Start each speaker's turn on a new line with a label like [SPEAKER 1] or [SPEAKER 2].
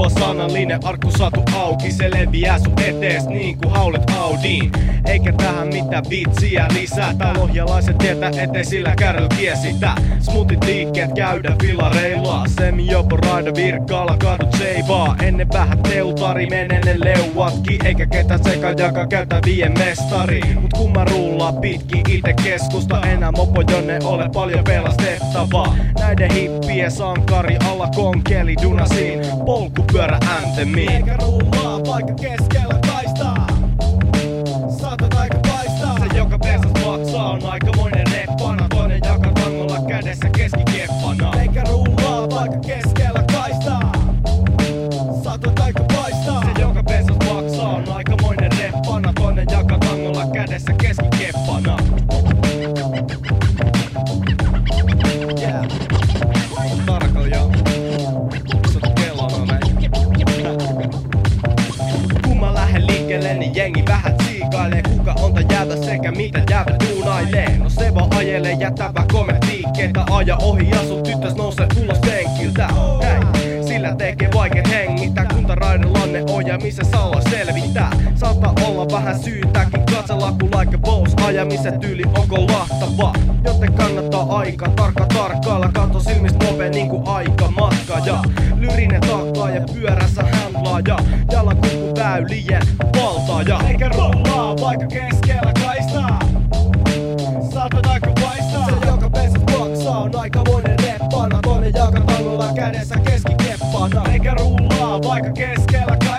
[SPEAKER 1] Sulla sanallinen arkku saatu auki, se leviää sun etees niin kuin haulit Audiin. Eikä tähän mitään vitsiä lisätä, lohjalaiset tietää ettei sillä kärryllä tie sitä. Smoothit liikkeet käydä fillareilla, semi jopa raida virkkaalla kadut seivaa. Ennen vähän teutari menee ne leuatki, eikä ketä seka jakaa käytävien mestari. Mut kun mä rullaan pitkin ite keskusta, enää mopo jonne ole paljon pelastettavaa. Näiden hippien sankari alla konkeli dunasiin, polkupyörä antemiin. Eikä rullaa vaikka keskellä kaistaa, saatat aika paistaa. Se joka pesas maksaa on aikamoinen reppana, toinen jakaa tangolla kädessä keskikeppana. Eikä rullaa vaikka keskellä kaistaa, saatat aika paistaa. Se joka pesas maksaa on aikamoinen reppana, toinen jakaa tangolla kädessä keskikeppana. Yeah. Tarkalla ja isot kellona näin. Kun mä lähden liikkeelle, niin jengi vähän tsiikailee. Kuka on tää jäävä sekä mitä jäävä duunailee. No se vaan ajelee, jättävä komet liikkeitä. Aja ohi ja sun tyttös nousee ulos penkiltä. Hei, sillä tekee vaikeet hengittää. Kuntaraiden lanne on ja missä saa selvittää. Saattaa olla vähän syytäkin katsella kun like a boss. Ajamisen tyyli onko lahtava, joten kannattaa aika tarkkailla. Katso silmistä nopea niinku aika matka. Ja lyrinen taklaaja pyörässä handlaaja, jalan kukku väylien valtaaja. Eikä rullaa vaikka keskellä kaistaa, saatat aika paistaa. Se joka pesät maksaa on aikamoinen reppana, toinen jakaa tangolla kädessä keskikeppana. Eikä rullaa vaikka keskellä kaistaa.